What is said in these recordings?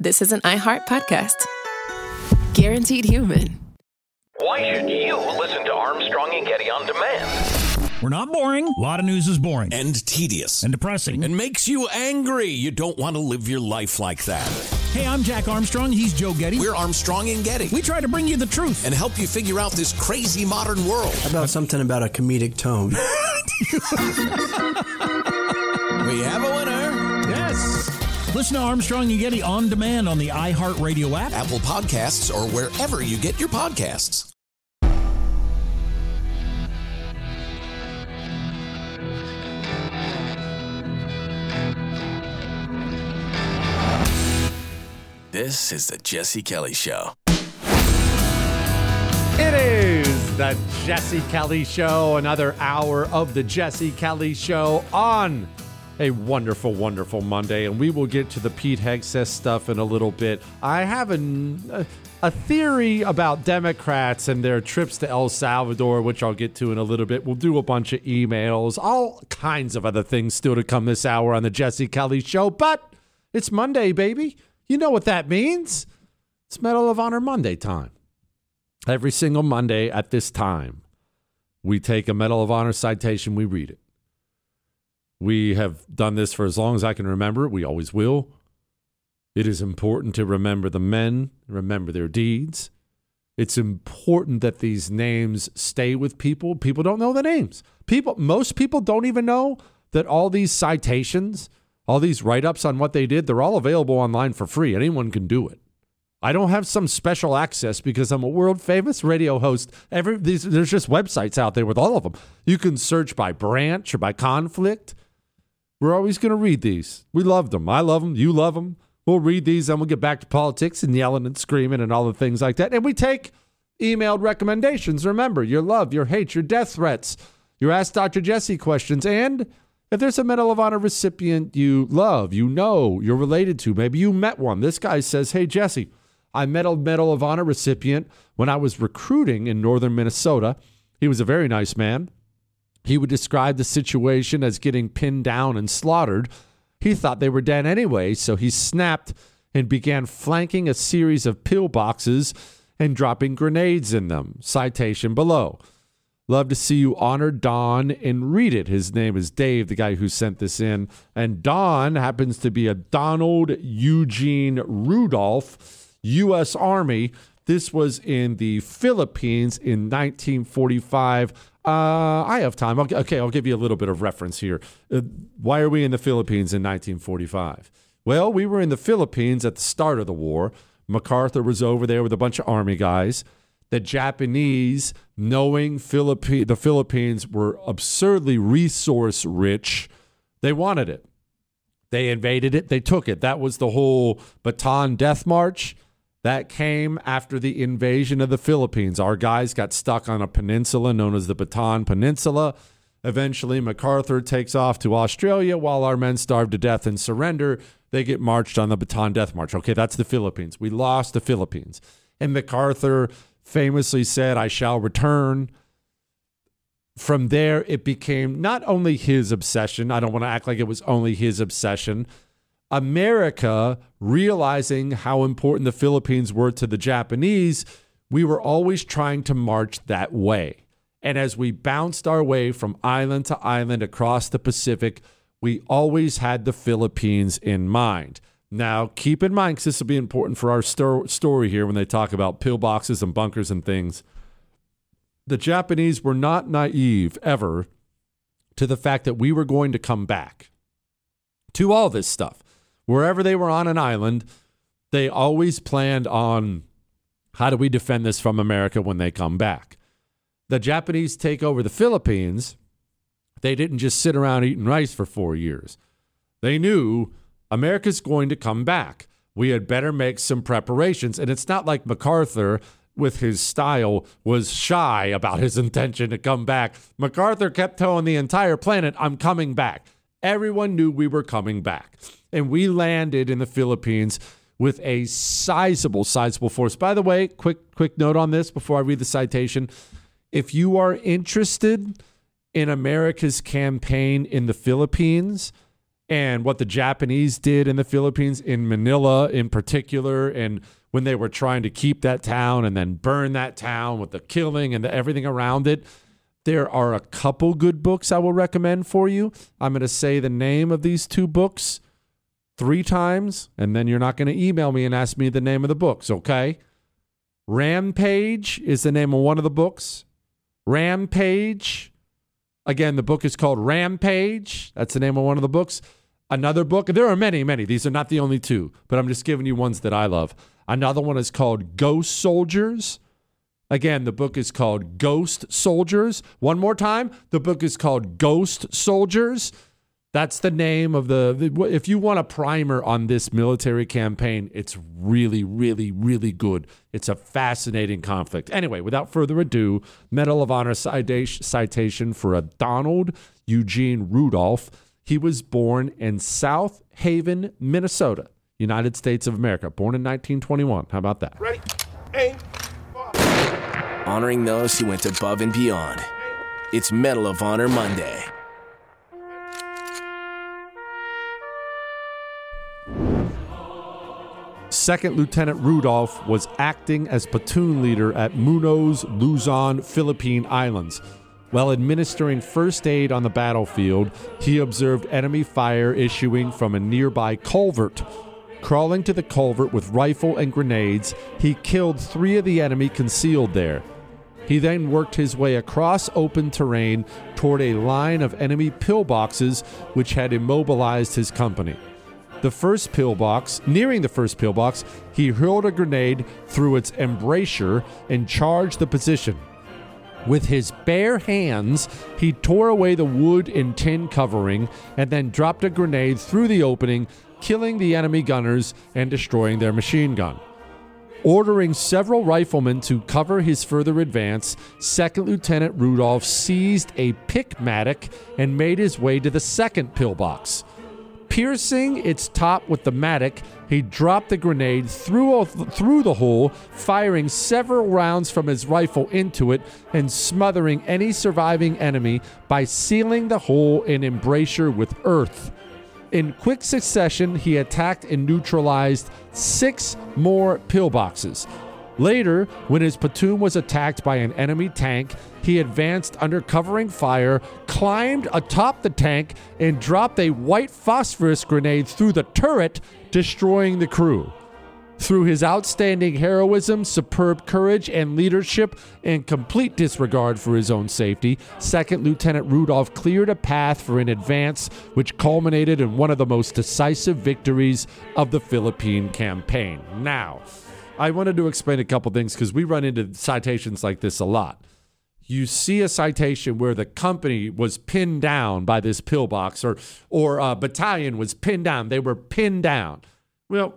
this is an iHeart podcast. Guaranteed human. Why should you listen to Armstrong and Getty on demand? We're not boring. A lot of news is boring. And tedious. And depressing. And makes you angry. You don't want to live your life like that. Hey, I'm Jack Armstrong. He's Joe Getty. We're Armstrong and Getty. We try to bring you the truth. And help you figure out this crazy modern world. How about something about a comedic tone? We have a winner. Yes. Listen to Armstrong and Getty on demand on the iHeartRadio app, Apple Podcasts, or wherever you get your podcasts. This is the Jesse Kelly Show. It is the Jesse Kelly Show, another hour of the Jesse Kelly Show on a wonderful, wonderful Monday, and we will get to the Pete Hegseth stuff in a little bit. I have a theory about Democrats and their trips to El Salvador, which I'll get to in a little bit. We'll do a bunch of emails, all kinds of other things still to come this hour on the Jesse Kelly Show, but it's Monday, baby. You know what that means. It's Medal of Honor Monday time. Every single Monday at this time, we take a Medal of Honor citation, we read it. We have done this for as long as I can remember. We always will. It is important to remember the men, remember their deeds. It's important that these names stay with people. People don't know the names. Most people don't even know that all these citations, all these write-ups on what they did, they're all available online for free. Anyone can do it. I don't have some special access because I'm a world-famous radio host. There's just websites out there with all of them. You can search by branch or by conflict. We're always going to read these. We love them. I love them. You love them. We'll read these, and we'll get back to politics and yelling and screaming and all the things like that. And we take emailed recommendations. Remember, your love, your hate, your death threats, your Ask Dr. Jesse questions, and if there's a Medal of Honor recipient you love, you know, you're related to, maybe you met one. This guy says, hey, Jesse, I met a Medal of Honor recipient when I was recruiting in northern Minnesota. He was a very nice man. He would describe the situation as getting pinned down and slaughtered. He thought they were dead anyway, so he snapped and began flanking a series of pillboxes and dropping grenades in them. Citation below. Love to see you honor Don and read it. His name is Dave, the guy who sent this in. And Don happens to be a Donald Eugene Rudolph, U.S. Army. This was in the Philippines in 1945. I have time. Okay, I'll give you a little bit of reference here. Why are we in the Philippines in 1945? Well, we were in the Philippines at the start of the war. MacArthur was over there with a bunch of Army guys. The Japanese, knowing the Philippines were absurdly resource rich, they wanted it. They invaded it. They took it. That was the whole Bataan Death March. That came after the invasion of the Philippines. Our guys got stuck on a peninsula known as the Bataan Peninsula. Eventually, MacArthur takes off to Australia while our men starve to death and surrender. They get marched on the Bataan Death March. Okay, that's the Philippines. We lost the Philippines. And MacArthur famously said, I shall return. From there, it became not only his obsession. I don't want to act like it was only his obsession. America, realizing how important the Philippines were to the Japanese, we were always trying to march that way. And as we bounced our way from island to island across the Pacific, we always had the Philippines in mind. Now, keep in mind, because this will be important for our story here when they talk about pillboxes and bunkers and things. The Japanese were not naive ever to the fact that we were going to come back to all this stuff. Wherever they were on an island, they always planned on how do we defend this from America when they come back. The Japanese take over the Philippines. They didn't just sit around eating rice for 4 years. They knew America's going to come back. We had better make some preparations. And it's not like MacArthur, with his style, was shy about his intention to come back. MacArthur kept telling the entire planet, I'm coming back. Everyone knew we were coming back. And we landed in the Philippines with a sizable force. By the way, quick note on this before I read the citation. If you are interested in America's campaign in the Philippines, and what the Japanese did in the Philippines, in Manila in particular, and when they were trying to keep that town and then burn that town with the killing and everything around it. There are a couple good books I will recommend for you. I'm going to say the name of these 2 books 3 times, and then you're not going to email me and ask me the name of the books, okay? Rampage is the name of one of the books. Rampage. Again, the book is called Rampage. That's the name of one of the books. Another book, there are many, many. These are not the only 2, but I'm just giving you ones that I love. Another one is called Ghost Soldiers. Again, the book is called Ghost Soldiers. One more time, the book is called Ghost Soldiers. That's the name of if you want a primer on this military campaign, it's really, really, really good. It's a fascinating conflict. Anyway, without further ado, Medal of Honor citation for a Donald Eugene Rudolph. He was born in South Haven, Minnesota, United States of America. Born in 1921. How about that? Ready? Aim. Honoring those who went above and beyond. It's Medal of Honor Monday. Second Lieutenant Rudolph was acting as platoon leader at Munoz, Luzon, Philippine Islands. While administering first aid on the battlefield, he observed enemy fire issuing from a nearby culvert. Crawling to the culvert with rifle and grenades, he killed 3 of the enemy concealed there. He then worked his way across open terrain toward a line of enemy pillboxes which had immobilized his company. Nearing the first pillbox, he hurled a grenade through its embrasure and charged the position. With his bare hands, he tore away the wood and tin covering and then dropped a grenade through the opening, killing the enemy gunners and destroying their machine gun. Ordering several riflemen to cover his further advance, Second Lieutenant Rudolph seized a pick-matic and made his way to the second pillbox. Piercing its top with the matic, he dropped the grenade through the hole, firing several rounds from his rifle into it and smothering any surviving enemy by sealing the hole and embrasure with earth. In quick succession, he attacked and neutralized 6 more pillboxes. Later, when his platoon was attacked by an enemy tank, he advanced under covering fire, climbed atop the tank, and dropped a white phosphorus grenade through the turret, destroying the crew. Through his outstanding heroism, superb courage, and leadership, and complete disregard for his own safety, Second Lieutenant Rudolph cleared a path for an advance which culminated in one of the most decisive victories of the Philippine campaign. Now, I wanted to explain a couple things because we run into citations like this a lot. You see a citation where the company was pinned down by this pillbox or a battalion was pinned down. They were pinned down. Well,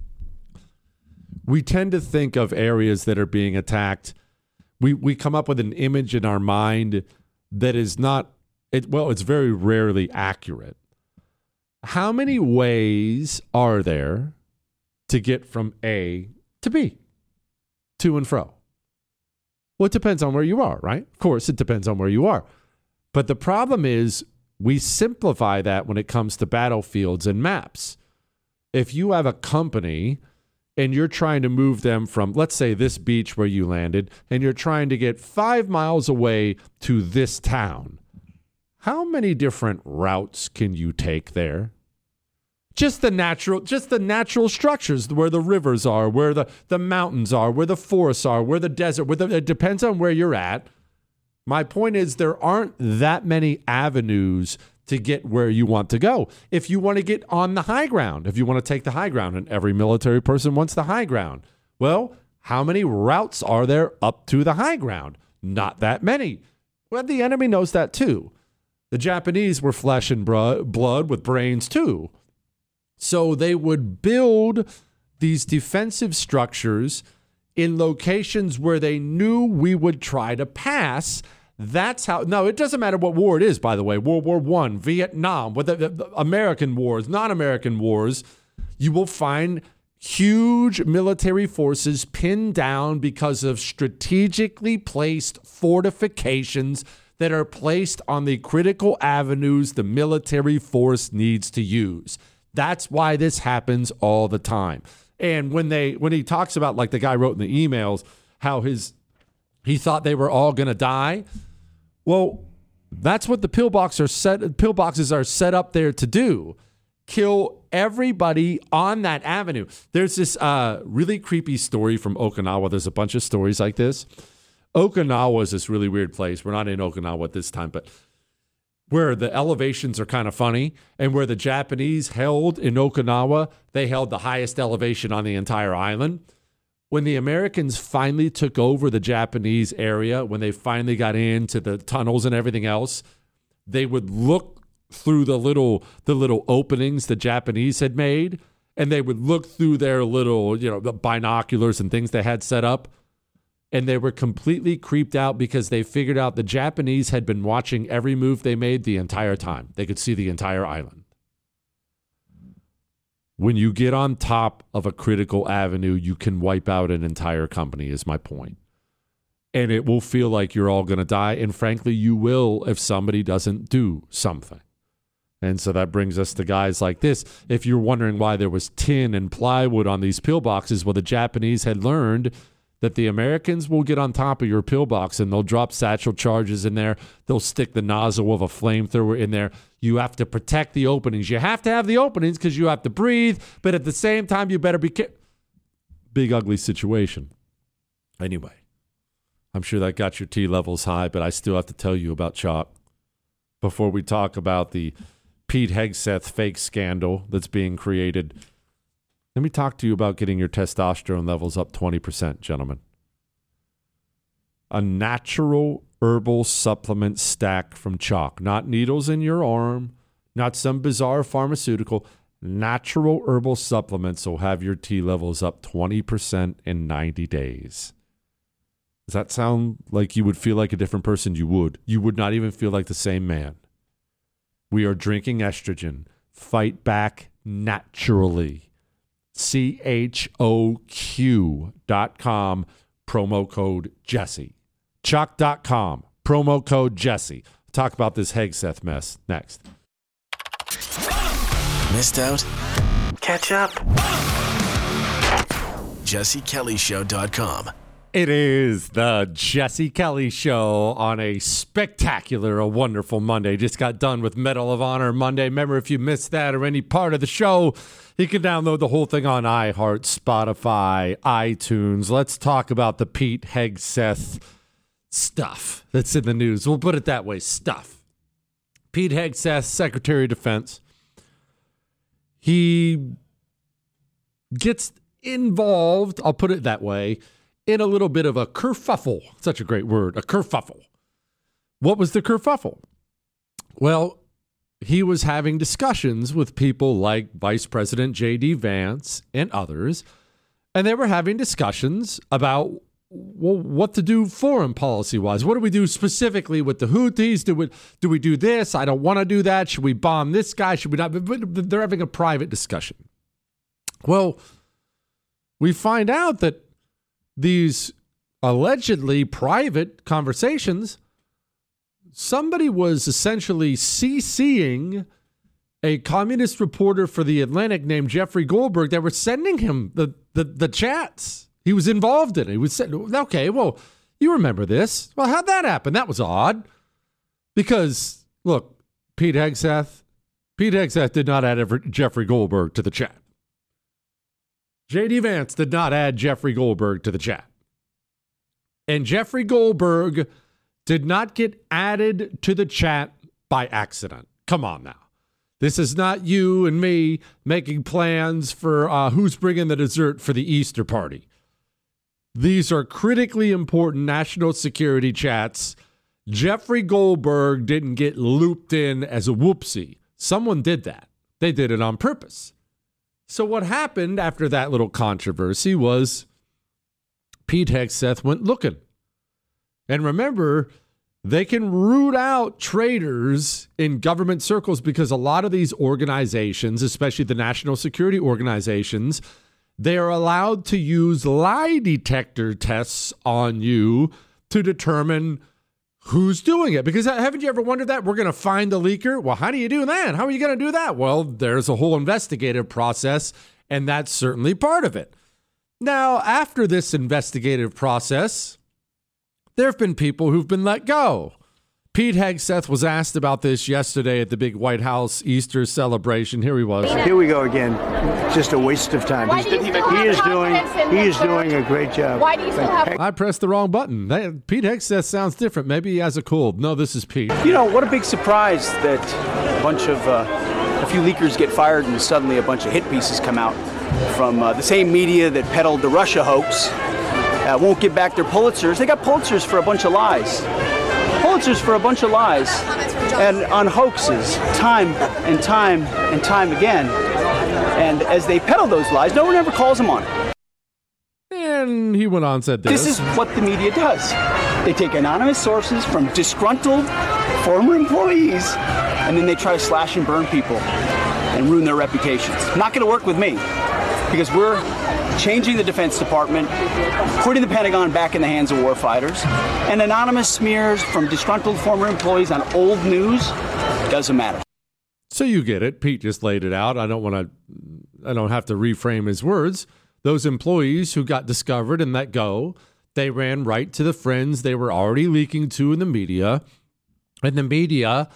we tend to think of areas that are being attacked. We come up with an image in our mind that is not, it's very rarely accurate. How many ways are there to get from A to B, to and fro? Well, it depends on where you are, right? Of course, it depends on where you are. But the problem is we simplify that when it comes to battlefields and maps. If you have a company and you're trying to move them from, let's say, this beach where you landed, and you're trying to get 5 miles away to this town, how many different routes can you take there? Just the natural structures, where the rivers are, where the mountains are, where the forests are, where the desert, it depends on where you're at. My point is there aren't that many avenues to get where you want to go. If you want to get on the high ground, if you want to take the high ground, and every military person wants the high ground, well, how many routes are there up to the high ground? Not that many. Well, the enemy knows that too. The Japanese were flesh and blood with brains too. So they would build these defensive structures in locations where they knew we would try to pass. That's how. No, it doesn't matter what war it is, by the way. World War I, Vietnam, the American wars, non-American wars. You will find huge military forces pinned down because of strategically placed fortifications that are placed on the critical avenues the military force needs to use. That's why this happens all the time. And when he talks about, like the guy wrote in the emails, how he thought they were all going to die. Well, that's what the pillboxes are set up there to do. Kill everybody on that avenue. There's this really creepy story from Okinawa. There's a bunch of stories like this. Okinawa is this really weird place. We're not in Okinawa at this time, but where the elevations are kind of funny, and where the Japanese held in Okinawa, they held the highest elevation on the entire island. When the Americans finally took over the Japanese area, when they finally got into the tunnels and everything else, they would look through the little openings the Japanese had made, and they would look through their little, the binoculars and things they had set up, and they were completely creeped out because they figured out the Japanese had been watching every move they made the entire time. They could see the entire island. When you get on top of a critical avenue, you can wipe out an entire company, is my point. And it will feel like you're all going to die. And frankly, you will if somebody doesn't do something. And so that brings us to guys like this. If you're wondering why there was tin and plywood on these pillboxes, well, the Japanese had learned that the Americans will get on top of your pillbox and they'll drop satchel charges in there. They'll stick the nozzle of a flamethrower in there. You have to protect the openings. You have to have the openings because you have to breathe, but at the same time, you better be careful. Big, ugly situation. Anyway, I'm sure that got your T levels high, but I still have to tell you about chalk before we talk about the Pete Hegseth fake scandal that's being created. Let me talk to you about getting your testosterone levels up 20%, gentlemen. A natural herbal supplement stack from Chalk. Not needles in your arm, not some bizarre pharmaceutical. Natural herbal supplements will have your T levels up 20% in 90 days. Does that sound like you would feel like a different person? You would. You would not even feel like the same man. We are drinking estrogen. Fight back naturally. CHOQ.com, promo code Jesse. Chalk.com, promo code Jesse. Talk about this Hegseth mess next. Missed out? Catch up. JesseKellyShow.com. It is the Jesse Kelly Show on a wonderful Monday. Just got done with Medal of Honor Monday. Remember, if you missed that or any part of the show, you can download the whole thing on iHeart, Spotify, iTunes. Let's talk about the Pete Hegseth stuff that's in the news. We'll put it that way, stuff. Pete Hegseth, Secretary of Defense. He gets involved, I'll put it that way, in a little bit of a kerfuffle. Such a great word, a kerfuffle. What was the kerfuffle? Well, he was having discussions with people like Vice President J.D. Vance and others, and they were having discussions about what to do foreign policy-wise. What do we do specifically with the Houthis? Do we do this? I don't want to do that. Should we bomb this guy? Should we not? But they're having a private discussion. Well, we find out that these allegedly private conversations, somebody was essentially CCing a communist reporter for The Atlantic named Jeffrey Goldberg. They were sending him the chats. He was involved in it. He was saying, okay, well, you remember this. Well, how'd that happen? That was odd. Because, look, Pete Hegseth did not add Jeffrey Goldberg to the chat. J.D. Vance did not add Jeffrey Goldberg to the chat. And Jeffrey Goldberg did not get added to the chat by accident. Come on now. This is not you and me making plans for who's bringing the dessert for the Easter party. These are critically important national security chats. Jeffrey Goldberg didn't get looped in as a whoopsie. Someone did that. They did it on purpose. So what happened after that little controversy was Pete Hegseth went looking. And remember, they can root out traitors in government circles because a lot of these organizations, especially the national security organizations, they are allowed to use lie detector tests on you to determine who's doing it. Because haven't you ever wondered that? We're going to find the leaker. Well, how do you do that? How are you going to do that? Well, there's a whole investigative process, and that's certainly part of it. Now, after this investigative process, there have been people who've been let go. Pete Hegseth was asked about this yesterday at the big White House Easter celebration. Here he was. Here we go again. Just a waste of time. He is doing a great job. Why do you still have? I pressed the wrong button. Pete Hegseth sounds different. Maybe he has a cold. No, this is Pete. You know, what a big surprise that a few leakers get fired and suddenly a bunch of hit pieces come out from the same media that peddled the Russia hoax. Won't give back their Pulitzers. They got Pulitzers for a bunch of lies. Pulitzers for a bunch of lies and on hoaxes time and time and time again. And as they peddle those lies, no one ever calls them on it. And he went on and said this. This is what the media does. They take anonymous sources from disgruntled former employees, and then they try to slash and burn people and ruin their reputations. Not going to work with me, because we're changing the Defense Department, putting the Pentagon back in the hands of warfighters, and anonymous smears from disgruntled former employees on old news doesn't matter. So you get it. Pete just laid it out. I don't have to reframe his words. Those employees who got discovered and let go, they ran right to the friends they were already leaking to in the media, and the media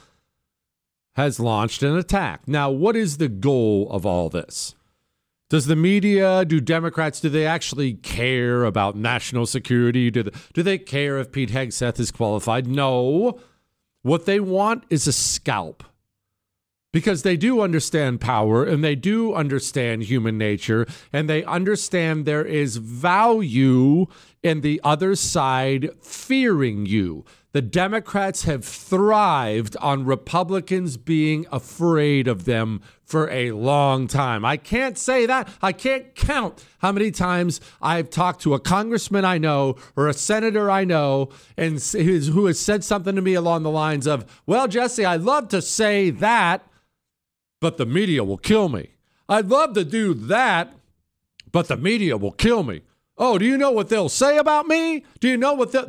has launched an attack. Now, what is the goal of all this? Does the media, do Democrats, do they actually care about national security? Do they care if Pete Hegseth is qualified? No. What they want is a scalp. Because they do understand power, and they do understand human nature, and they understand there is value in the other side fearing you. The Democrats have thrived on Republicans being afraid of them for a long time. I can't say that. I can't count how many times I've talked to a congressman I know or a senator I know and who has said something to me along the lines of, well, Jesse, I'd love to say that, but the media will kill me. I'd love to do that, but the media will kill me. Oh, do you know what they'll say about me? Do you know what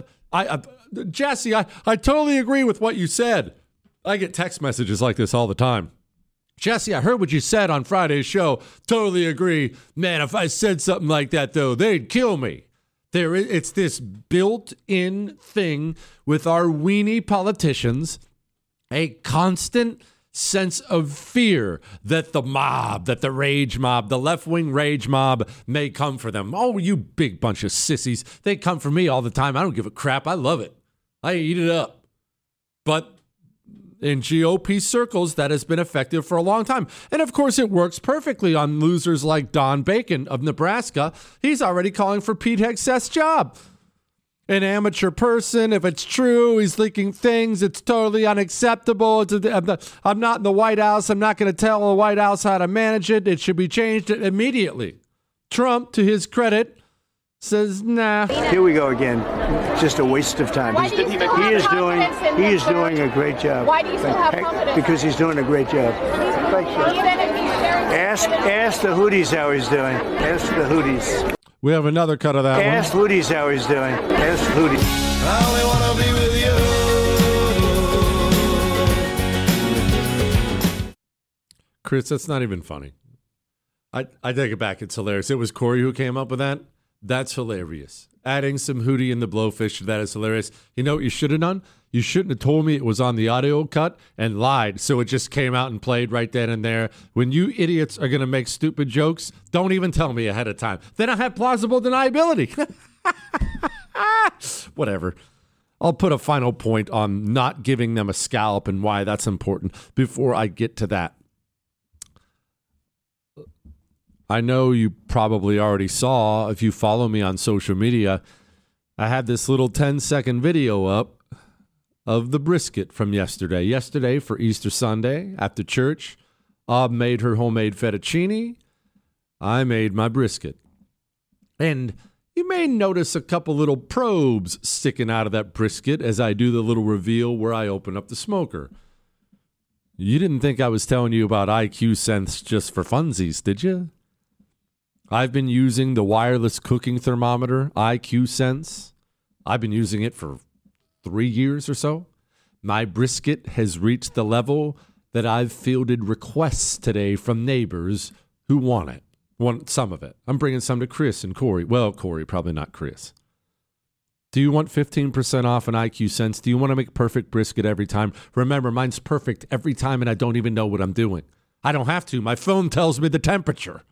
Jesse, I totally agree with what you said. I get text messages like this all the time. Jesse, I heard what you said on Friday's show. Totally agree. Man, if I said something like that, though, they'd kill me. It's this built-in thing with our weenie politicians, a constant sense of fear that the mob, that the rage mob, the left-wing rage mob may come for them. Oh, you big bunch of sissies. They come for me all the time. I don't give a crap. I love it. I eat it up. But in GOP circles, that has been effective for a long time. And of course, it works perfectly on losers like Don Bacon of Nebraska. He's already calling for Pete Hegseth's job. An amateur person, if it's true, he's leaking things. It's totally unacceptable. I'm not in the White House. I'm not going to tell the White House how to manage it. It should be changed immediately. Trump, to his credit, says, nah. Here we go again. Just a waste of time. He is doing a great job. Why do you still have confidence? Because he's doing a great job. Ask the Houthis how he's doing. Ask the Houthis. We have another cut of that one. Ask Houthis how he's doing. Ask Houthis. I only want to be with you. Chris, that's not even funny. I take it back. It's hilarious. It was Corey who came up with that. That's hilarious. Adding some Hootie in the Blowfish to that is hilarious. You know what you should have done? You shouldn't have told me it was on the audio cut and lied, so it just came out and played right then and there. When you idiots are going to make stupid jokes, don't even tell me ahead of time. Then I have plausible deniability. Whatever. I'll put a final point on not giving them a scalp and why that's important before I get to that. I know you probably already saw, if you follow me on social media, I had this little 10-second video up of the brisket from yesterday. Yesterday for Easter Sunday after church, Ob made her homemade fettuccine. I made my brisket. And you may notice a couple little probes sticking out of that brisket as I do the little reveal where I open up the smoker. You didn't think I was telling you about IQ Sense just for funsies, did you? I've been using the wireless cooking thermometer, IQ Sense. I've been using it for 3 years or so, my brisket has reached the level that I've fielded requests today from neighbors who want some of it. I'm bringing some to Chris and Corey. Well, Corey, probably not Chris. Do you want 15% off an IQ Sense? Do you want to make perfect brisket every time? Remember, mine's perfect every time, and I don't even know what I'm doing. I don't have to. My phone tells me the temperature.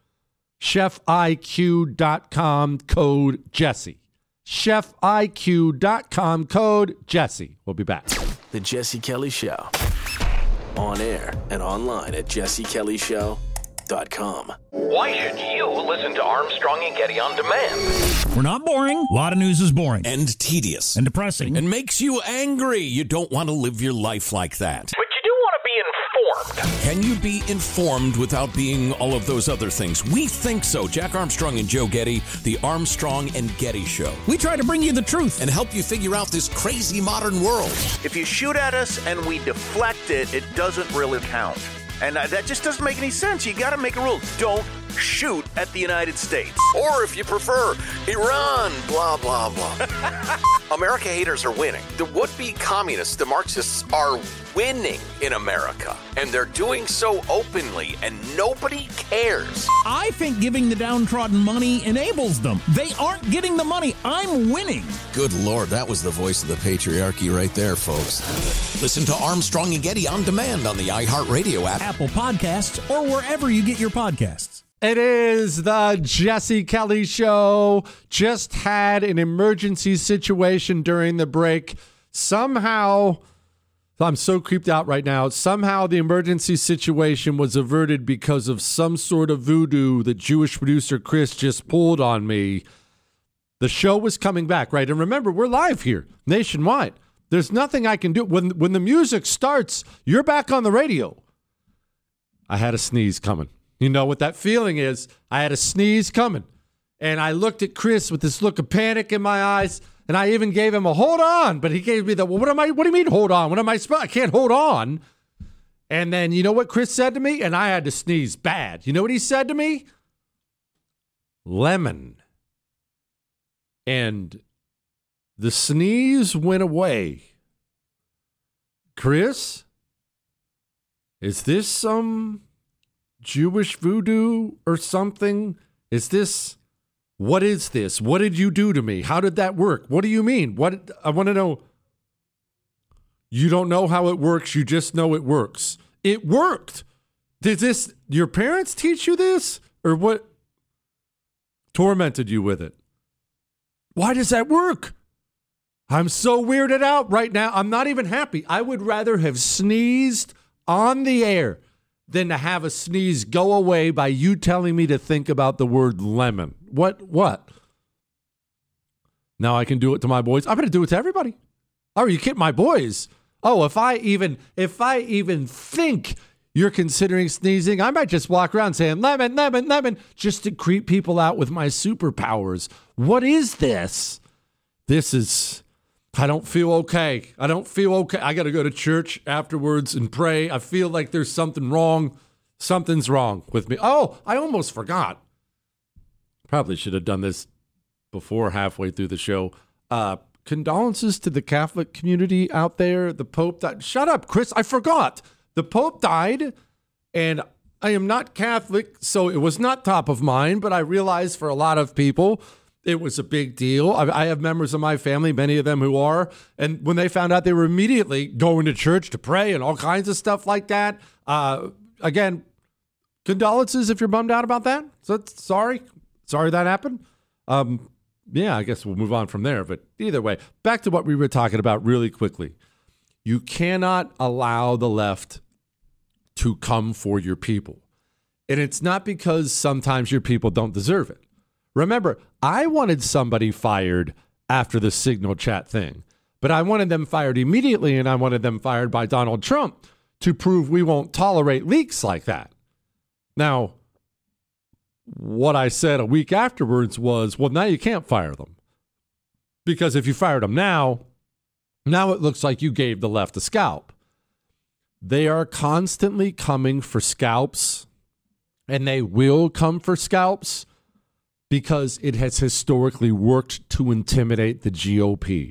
ChefIQ.com, code Jesse. ChefIQ.com, code Jesse. We'll be back. The Jesse Kelly Show. On air and online at jessekellyshow.com. Why should you listen to Armstrong and Getty on demand? We're not boring. A lot of news is boring. And tedious. And depressing. And makes you angry. You don't want to live your life like that. But you do want to be informed. Can you be informed without being all of those other things? We think so. Jack Armstrong and Joe Getty, the Armstrong and Getty Show. We try to bring you the truth and help you figure out this crazy modern world. If you shoot at us and we deflect it, it doesn't really count. And that just doesn't make any sense. You got to make a rule. Don't shoot at the United States. Or if you prefer, Iran, blah, blah, blah. America haters are winning. The would-be communists, the Marxists, are winning in America. And they're doing so openly, and nobody cares. I think giving the downtrodden money enables them. They aren't getting the money. I'm winning. Good Lord, that was the voice of the patriarchy right there, folks. Listen to Armstrong and Getty on demand on the iHeartRadio app, Apple Podcasts, or wherever you get your podcasts. It is the Jesse Kelly Show. Just had an emergency situation during the break. Somehow, I'm so creeped out right now. Somehow the emergency situation was averted because of some sort of voodoo that Jewish producer Chris just pulled on me. The show was coming back, right? And remember, we're live here nationwide. There's nothing I can do. When the music starts, you're back on the radio. I had a sneeze coming. You know what that feeling is. I had a sneeze coming. And I looked at Chris with this look of panic in my eyes, and I even gave him a hold on, but he gave me the, well, what do you mean hold on? What am I supposed? I can't hold on. And then you know what Chris said to me? And I had to sneeze bad. You know what he said to me? Lemon. And the sneeze went away. Chris, is this some Jewish voodoo or something? What is this? What did you do to me? How did that work? What do you mean? I want to know. You don't know how it works. You just know it works. It worked. Did your parents teach you this? Or what tormented you with it? Why does that work? I'm so weirded out right now. I'm not even happy. I would rather have sneezed on the air than to have a sneeze go away by you telling me to think about the word lemon. What? Now I can do it to my boys. I'm going to do it to everybody. Oh, you kidding my boys? Oh, if I even think you're considering sneezing, I might just walk around saying lemon, lemon, lemon, just to creep people out with my superpowers. What is this? I don't feel okay. I got to go to church afterwards and pray. I feel like there's something wrong. Something's wrong with me. Oh, I almost forgot. Probably should have done this before halfway through the show. Condolences to the Catholic community out there. The Pope died. Shut up, Chris. I forgot. The Pope died, and I am not Catholic, so it was not top of mind, but I realized for a lot of people, it was a big deal. I have members of my family, many of them who are, and when they found out, they were immediately going to church to pray and all kinds of stuff like that. Again, condolences if you're bummed out about that. So sorry that happened. Yeah, I guess we'll move on from there. But either way, back to what we were talking about really quickly. You cannot allow the left to come for your people. And it's not because sometimes your people don't deserve it. Remember, I wanted somebody fired after the Signal chat thing, but I wanted them fired immediately, and I wanted them fired by Donald Trump to prove we won't tolerate leaks like that. Now, what I said a week afterwards was, well, now you can't fire them. Because if you fired them now it looks like you gave the left a scalp. They are constantly coming for scalps, and they will come for scalps because it has historically worked to intimidate the GOP.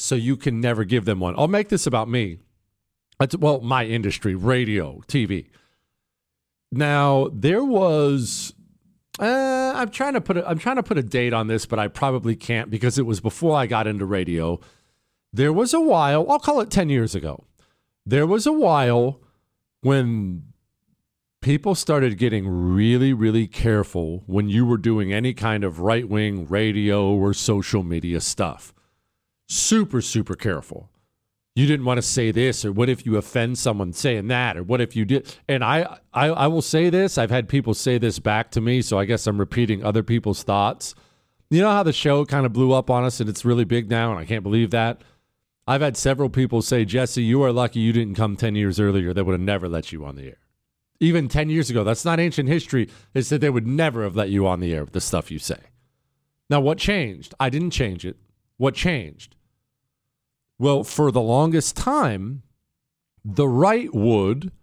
so you can never give them one. I'll make this about me. Well, my industry, radio, TV. Now, there was I'm trying to put a date on this, but I probably can't because it was before I got into radio. There was a while, I'll call it 10 years ago. There was a while when people started getting really, really careful when you were doing any kind of right-wing radio or social media stuff. Super, super careful. You didn't want to say this, or what if you offend someone saying that, or what if you did? And I will say this. I've had people say this back to me, so I guess I'm repeating other people's thoughts. You know how the show kind of blew up on us, and it's really big now, and I can't believe that? I've had several people say, Jesse, you are lucky you didn't come 10 years earlier. They would have never let you on the air. Even 10 years ago, that's not ancient history. They said they would never have let you on the air with the stuff you say. Now, what changed? I didn't change it. What changed? Well, for the longest time, the right would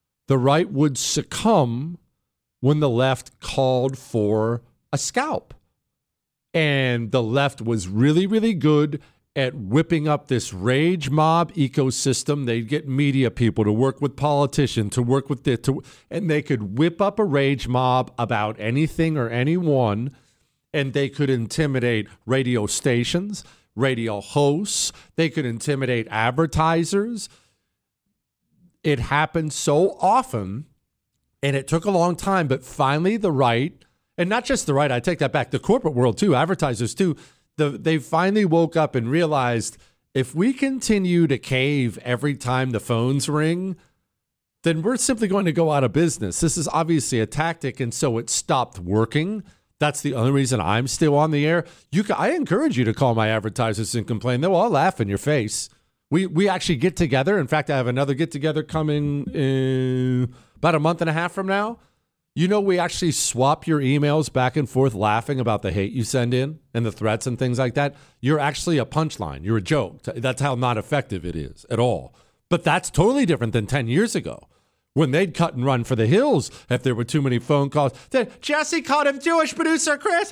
succumb when the left called for a scalp. And the left was really, really good at whipping up this rage mob ecosystem. They'd get media people to work with politicians, to work with this, and they could whip up a rage mob about anything or anyone, and they could intimidate radio stations, radio hosts. They could intimidate advertisers. It happened so often, and it took a long time, but finally the right, and not just the right, I take that back, the corporate world too, advertisers too, they finally woke up and realized if we continue to cave every time the phones ring, then we're simply going to go out of business. This is obviously a tactic, and so it stopped working. That's the only reason I'm still on the air. I encourage you to call my advertisers and complain. They'll all laugh in your face. We actually get together. In fact, I have another get-together coming in about a month and a half from now. You know, we actually swap your emails back and forth laughing about the hate you send in and the threats and things like that. You're actually a punchline. You're a joke. That's how not effective it is at all. But that's totally different than 10 years ago when they'd cut and run for the hills if there were too many phone calls. Jesse called him Jewish producer Chris.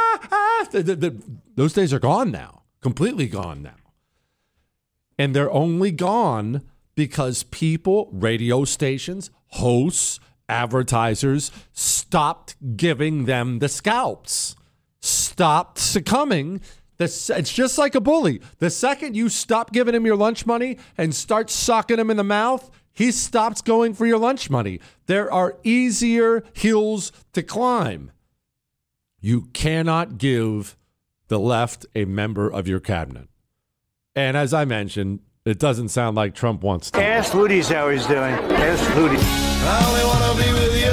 Those days are gone now, completely gone now. And they're only gone because people, radio stations, hosts, advertisers stopped giving them the scalps, stopped succumbing. It's just like a bully. The second you stop giving him your lunch money and start socking him in the mouth, he stops going for your lunch money. There are easier hills to climb. You cannot give the left a member of your cabinet. And as I mentioned, it doesn't sound like Trump wants to. Ask Ludi's how he's doing. Ask Ludi. I only want to be with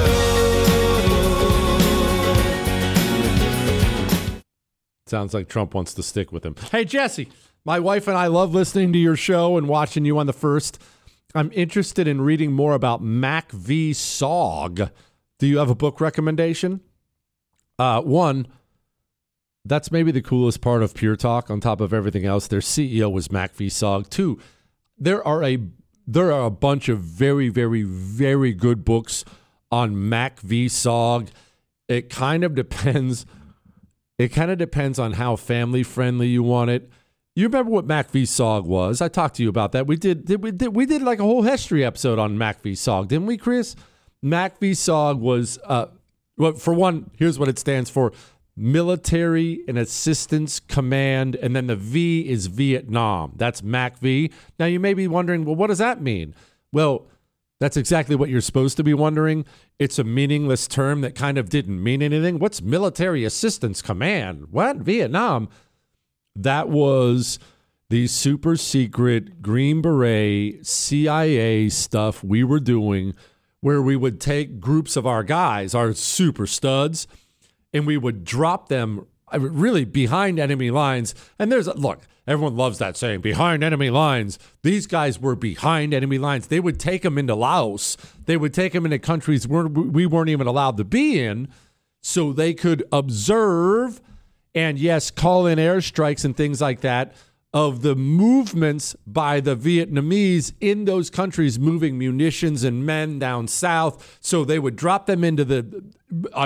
you. Sounds like Trump wants to stick with him. Hey, Jesse, my wife and I love listening to your show and watching you on The First. I'm interested in reading more about Mac V. Sog. Do you have a book recommendation? One, that's maybe the coolest part of Pure Talk on top of everything else. Their CEO was Mac V. Sog. Two, there are a bunch of very, very, very good books on Mac V. Sog. It kind of depends on how family friendly you want it. You remember what Mac V. Sog was? I talked to you about that. We did like a whole history episode on Mac V. Sog, didn't we, Chris? Mac V. Sog was, well, for one, here's what it stands for: Military and Assistance Command, and then the V is Vietnam. That's Mac V. Now, you may be wondering, well, what does that mean? Well, that's exactly what you're supposed to be wondering. It's a meaningless term that kind of didn't mean anything. What's Military Assistance Command? What? Vietnam? That was the super secret Green Beret CIA stuff we were doing, where we would take groups of our guys, our super studs, and we would drop them really behind enemy lines. And look, everyone loves that saying, behind enemy lines. These guys were behind enemy lines. They would take them into Laos. They would take them into countries we weren't even allowed to be in, so they could observe and, yes, call in airstrikes and things like that of the movements by the Vietnamese in those countries, moving munitions and men down south. So they would drop them into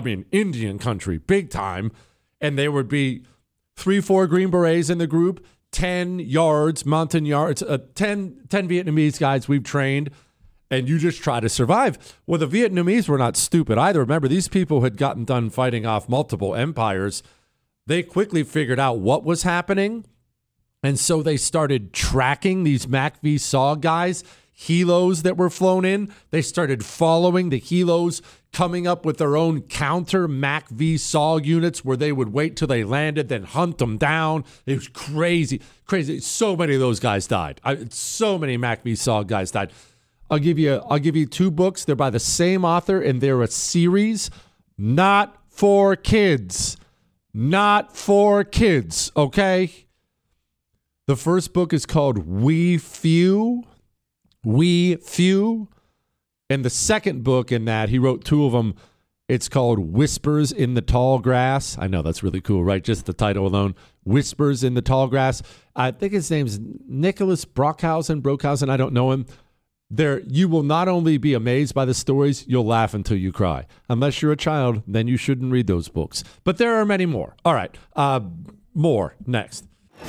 Indian country, big time, and there would be 3-4 Green Berets in the group. 10 yards, mountain yards, 10 Vietnamese guys we've trained, and you just try to survive. Well, the Vietnamese were not stupid either. Remember, these people had gotten done fighting off multiple empires. They quickly figured out what was happening, and so they started tracking these MACV-SAW guys, helos that were flown in. They started following the helos, coming up with their own counter MACV-SAW units where they would wait till they landed, then hunt them down. It was crazy. So many of those guys died. So many MACV-SAW guys died. I'll give you 2 books. They're by the same author, and they're a series. Not for kids. Not for kids, okay? The first book is called We Few. We Few. And the second book in that, he wrote 2 of them. It's called Whispers in the Tall Grass. I know, that's really cool, right? Just the title alone. Whispers in the Tall Grass. I think his name's Nicholas Brockhausen. I don't know him. You will not only be amazed by the stories, you'll laugh until you cry. Unless you're a child, then you shouldn't read those books. But there are many more. All right, more next.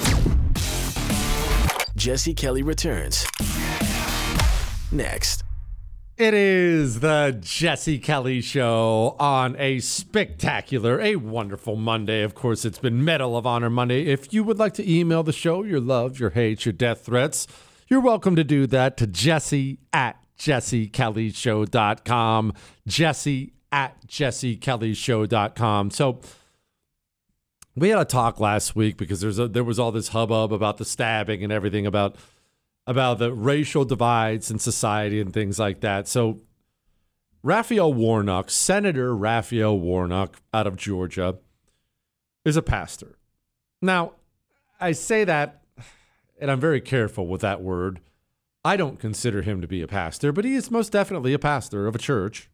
Jesse Kelly returns next. It is the Jesse Kelly Show on a spectacular, a wonderful Monday. Of course, it's been Medal of Honor Monday. If you would like to email the show, your love, your hate, your death threats, you're welcome to do that to Jesse@JesseKellyShow.com. Jesse@JesseKellyShow.com. So we had a talk last week because there was all this hubbub about the stabbing and everything about the racial divides in society and things like that. So Raphael Warnock, Senator Raphael Warnock out of Georgia, is a pastor. Now, I say that, and I'm very careful with that word. I don't consider him to be a pastor, but he is most definitely a pastor of a church.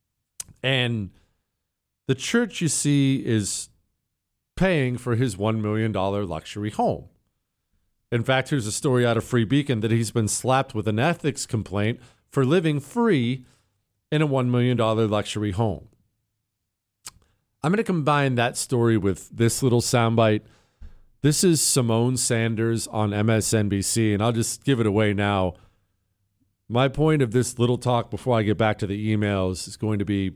And the church, you see, is paying for his $1 million luxury home. In fact, here's a story out of Free Beacon that he's been slapped with an ethics complaint for living free in a $1 million luxury home. I'm going to combine that story with this little soundbite. This is Simone Sanders on MSNBC, and I'll just give it away now. My point of this little talk before I get back to the emails is going to be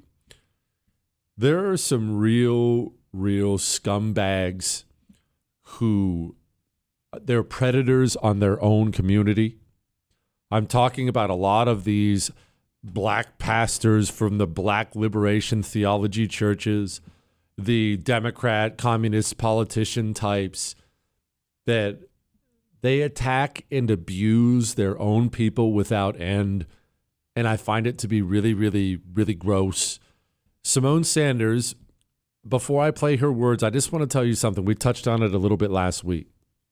there are some real scumbags who they're predators on their own community. I'm talking about a lot of these black pastors from the Black Liberation Theology churches, the Democrat, communist politician types, that they attack and abuse their own people without end. And I find it to be really, really, really gross. Simone Sanders, before I play her words, I just want to tell you something. We touched on it a little bit last week.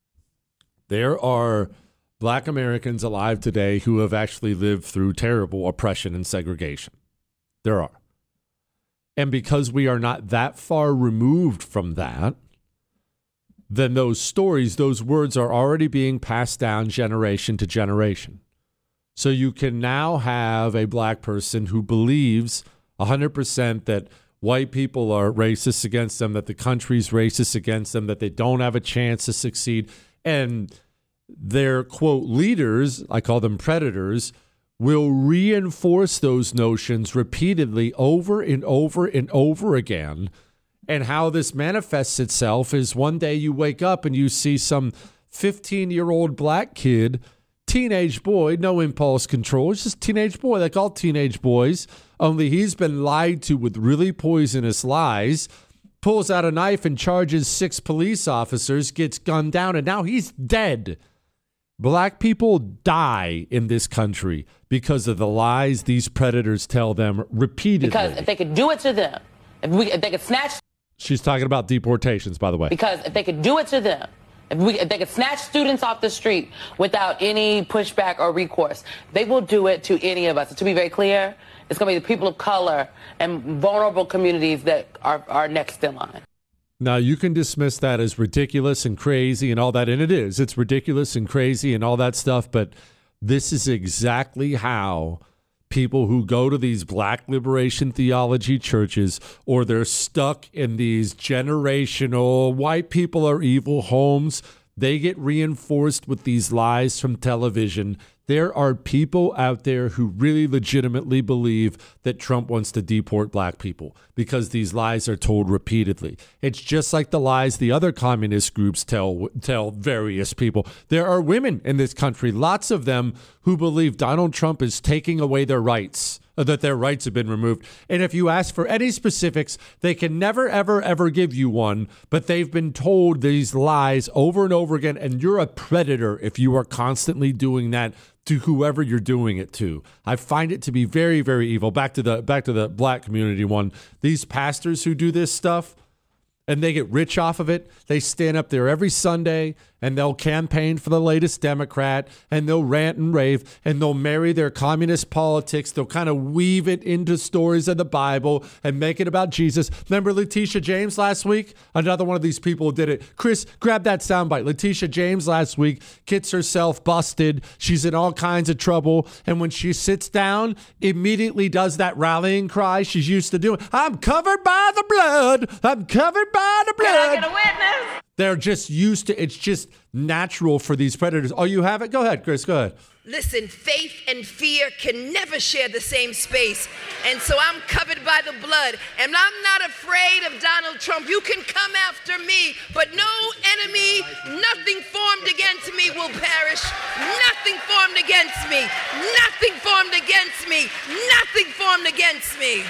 There are black Americans alive today who have actually lived through terrible oppression and segregation. There are. And because we are not that far removed from that, then those stories, those words are already being passed down generation to generation. So you can now have a black person who believes 100% that white people are racist against them, that the country's racist against them, that they don't have a chance to succeed. And their, quote, leaders, I call them predators, will reinforce those notions repeatedly over and over and over again. And how this manifests itself is one day you wake up and you see some 15-year-old black kid, teenage boy, no impulse control, it's just teenage boy, like all teenage boys, only he's been lied to with really poisonous lies, pulls out a knife and charges 6 police officers, gets gunned down, and now he's dead. Black people die in this country because of the lies these predators tell them repeatedly. Because if they could do it to them, if they could snatch... She's talking about deportations, by the way. Because if they could do it to them, if they could snatch students off the street without any pushback or recourse, they will do it to any of us. To be very clear, it's going to be the people of color and vulnerable communities that are next in line. Now, you can dismiss that as ridiculous and crazy and all that, and it is. It's ridiculous and crazy and all that stuff, but this is exactly how people who go to these Black Liberation Theology churches, or they're stuck in these generational white people are evil homes, They get reinforced with these lies from television. There are people out there who really legitimately believe that Trump wants to deport black people because these lies are told repeatedly. It's just like the lies the other communist groups tell various people. There are women in this country, lots of them, who believe Donald Trump is taking away their rights, that their rights have been removed. And if you ask for any specifics, they can never, ever, ever give you one, but they've been told these lies over and over again, and you're a predator if you are constantly doing that to whoever you're doing it to. I find it to be very, very evil. Back to the black community one. These pastors who do this stuff, and they get rich off of it. They stand up there every Sunday and they'll campaign for the latest Democrat and they'll rant and rave and they'll marry their communist politics. They'll kind of weave it into stories of the Bible and make it about Jesus. Remember Letitia James last week? Another one of these people did it. Chris, grab that soundbite. Letitia James last week gets herself busted. She's in all kinds of trouble. And when she sits down, immediately does that rallying cry she's used to doing. I'm covered by the blood. I'm covered by the blood. Can I get a witness? They're just used to, it's just natural for these predators. Oh, you have it? Go ahead, Chris, go ahead. Listen, faith and fear can never share the same space. And so I'm covered by the blood. And I'm not afraid of Donald Trump. You can come after me, but no enemy, nothing formed against me will perish. Nothing formed against me. Nothing formed against me. Nothing formed against me.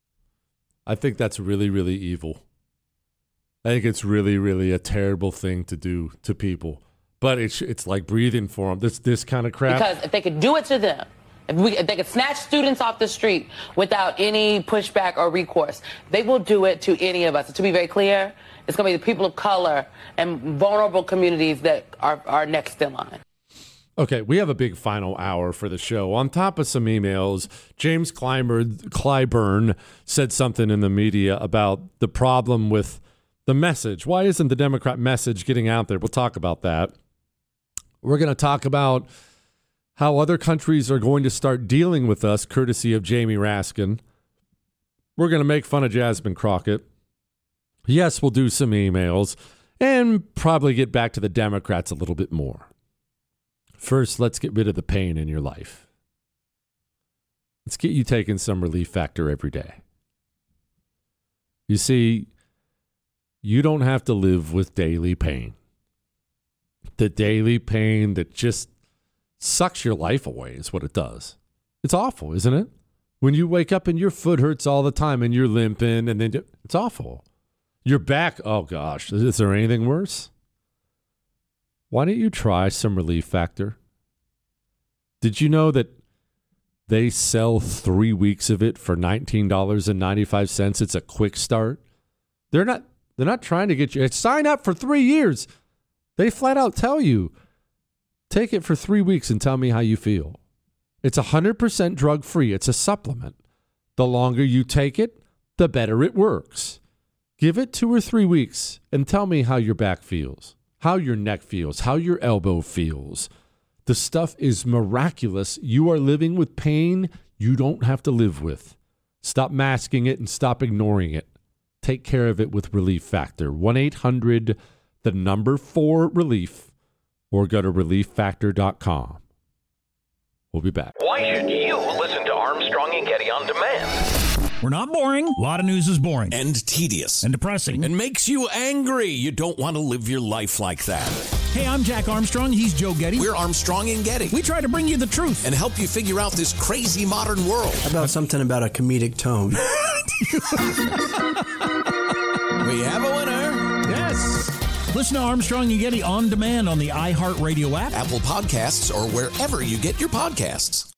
I think that's really, really evil. I think it's really, really a terrible thing to do to people. But it's like breathing for them. This kind of crap. Because if they could do it to them, if they could snatch students off the street without any pushback or recourse, they will do it to any of us. And to be very clear, it's going to be the people of color and vulnerable communities that are next in line. Okay, we have a big final hour for the show. On top of some emails, James Clyburn said something in the media about the problem with the message. Why isn't the Democrat message getting out there? We'll talk about that. We're going to talk about how other countries are going to start dealing with us, courtesy of Jamie Raskin. We're going to make fun of Jasmine Crockett. Yes, we'll do some emails and probably get back to the Democrats a little bit more. First, let's get rid of the pain in your life. Let's get you taking some Relief Factor every day. You see, you don't have to live with daily pain. The daily pain that just sucks your life away is what it does. It's awful, isn't it? When you wake up and your foot hurts all the time and you're limping and then it's awful. Your back, oh gosh, is there anything worse? Why don't you try some Relief Factor? Did you know that they sell 3 weeks of it for $19.95? It's a quick start. They're not trying to get you. Sign up for 3 years. They flat out tell you, take it for 3 weeks and tell me how you feel. It's 100% drug-free. It's a supplement. The longer you take it, the better it works. Give it 2 or 3 weeks and tell me how your back feels, how your neck feels, how your elbow feels. The stuff is miraculous. You are living with pain you don't have to live with. Stop masking it and stop ignoring it. Take care of it with Relief Factor. 1-800-4-RELIEF or go to relieffactor.com. We'll be back. Why should you listen to Armstrong and Getty on demand? We're not boring. A lot of news is boring. And tedious. And depressing. And makes you angry. You don't want to live your life like that. Hey, I'm Jack Armstrong. He's Joe Getty. We're Armstrong and Getty. We try to bring you the truth. And help you figure out this crazy modern world. How about something about a comedic tone? We have a winner. Yes. Listen to Armstrong and Getty on demand on the iHeartRadio app, Apple Podcasts, or wherever you get your podcasts.